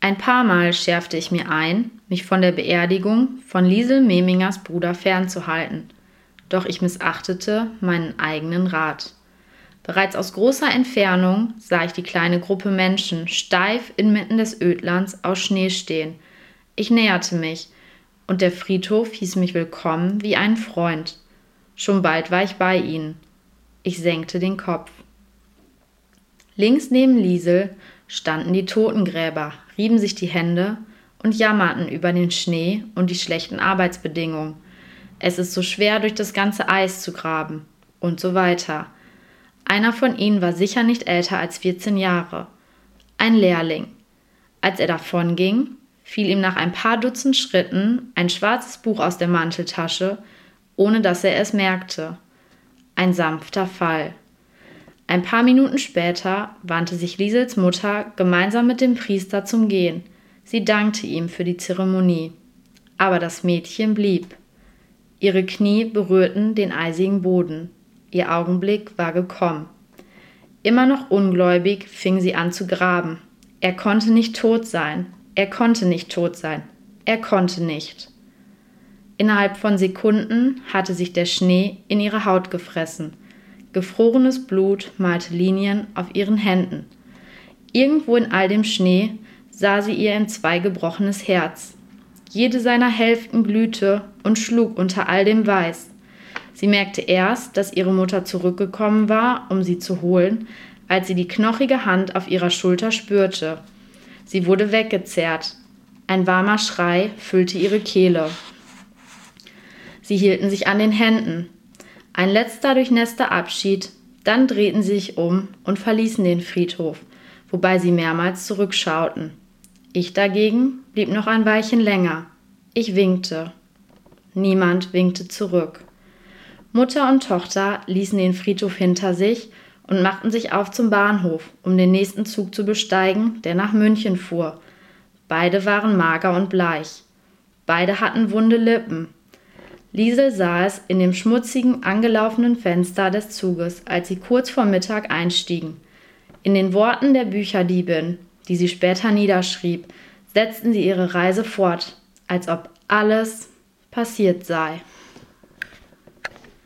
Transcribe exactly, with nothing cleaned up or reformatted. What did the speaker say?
Ein paar Mal schärfte ich mir ein, mich von der Beerdigung von Liesel Memingers Bruder fernzuhalten. Doch ich missachtete meinen eigenen Rat. Bereits aus großer Entfernung sah ich die kleine Gruppe Menschen steif inmitten des Ödlands aus Schnee stehen. Ich näherte mich, und der Friedhof hieß mich willkommen wie einen Freund. Schon bald war ich bei ihnen. Ich senkte den Kopf. Links neben Liesel standen die Totengräber, rieben sich die Hände und jammerten über den Schnee und die schlechten Arbeitsbedingungen. Es ist so schwer, durch das ganze Eis zu graben und so weiter. Einer von ihnen war sicher nicht älter als vierzehn Jahre. Ein Lehrling. Als er davonging, fiel ihm nach ein paar Dutzend Schritten ein schwarzes Buch aus der Manteltasche, ohne dass er es merkte. Ein sanfter Fall. Ein paar Minuten später wandte sich Liesels Mutter gemeinsam mit dem Priester zum Gehen. Sie dankte ihm für die Zeremonie. Aber das Mädchen blieb. Ihre Knie berührten den eisigen Boden. Ihr Augenblick war gekommen. Immer noch ungläubig fing sie an zu graben. Er konnte nicht tot sein. Er konnte nicht tot sein. Er konnte nicht. Innerhalb von Sekunden hatte sich der Schnee in ihre Haut gefressen. Gefrorenes Blut malte Linien auf ihren Händen. Irgendwo in all dem Schnee sah sie ihr in zwei gebrochenes Herz. Jede seiner Hälften glühte und schlug unter all dem Weiß. Sie merkte erst, dass ihre Mutter zurückgekommen war, um sie zu holen, als sie die knochige Hand auf ihrer Schulter spürte. Sie wurde weggezerrt. Ein warmer Schrei füllte ihre Kehle. Sie hielten sich an den Händen. Ein letzter durchnässter Abschied, dann drehten sie sich um und verließen den Friedhof, wobei sie mehrmals zurückschauten. Ich dagegen blieb noch ein Weilchen länger. Ich winkte. Niemand winkte zurück. Mutter und Tochter ließen den Friedhof hinter sich und machten sich auf zum Bahnhof, um den nächsten Zug zu besteigen, der nach München fuhr. Beide waren mager und bleich. Beide hatten wunde Lippen. Liesel sah es in dem schmutzigen, angelaufenen Fenster des Zuges, als sie kurz vor Mittag einstiegen. In den Worten der Bücherdiebin, die sie später niederschrieb, setzten sie ihre Reise fort, als ob alles passiert sei.